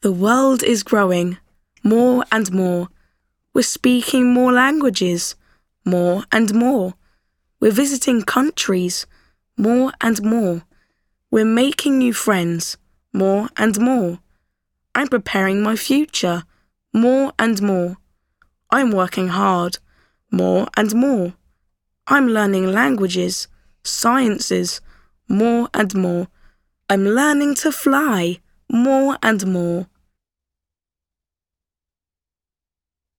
The world is growing more and more. We're speaking more languages, more and more. We're visiting countries, more and more. We're making new friends, more and more. I'm preparing my future, more and more. I'm working hard, more and more. I'm learning languages, sciences, more and more. I'm learning to fly, more and more.